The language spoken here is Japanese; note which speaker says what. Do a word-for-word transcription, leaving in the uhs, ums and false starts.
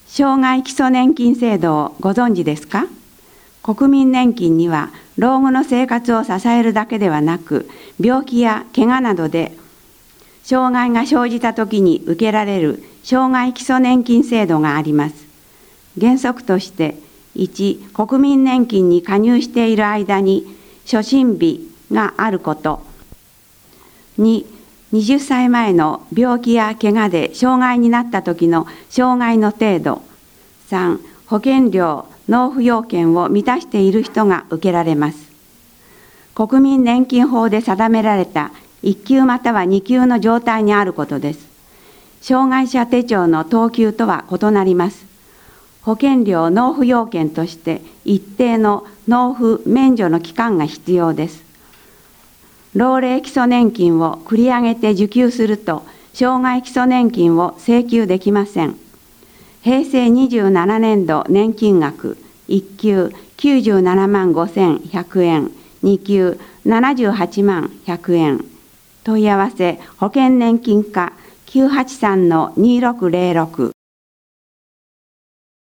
Speaker 1: 障害基礎年金制度をご存知ですか？国民年金には老後の生活を支えるだけではなく、病気や怪我などで障害が生じたときに受けられる障害基礎年金制度があります。原則として、いち、国民年金に加入している間に初診日があること。に、はたちまえの病気や怪我で障害になった時の障害の程度。さん、保険料、納付要件を満たしている人が受けられます。国民年金法で定められたいっ級またはに級の状態にあることです。障害者手帳の等級とは異なります。保険料納付要件として一定の納付免除の期間が必要です。老齢基礎年金を繰り上げて受給すると、障害基礎年金を請求できません。へいせいにじゅうななねんど年金額、いっ級きゅうじゅうななまんごせんひゃくえん、に級ななじゅうはちまんひゃくえん。問い合わせ保険年金課 きゅうはちさんのにろくぜろろく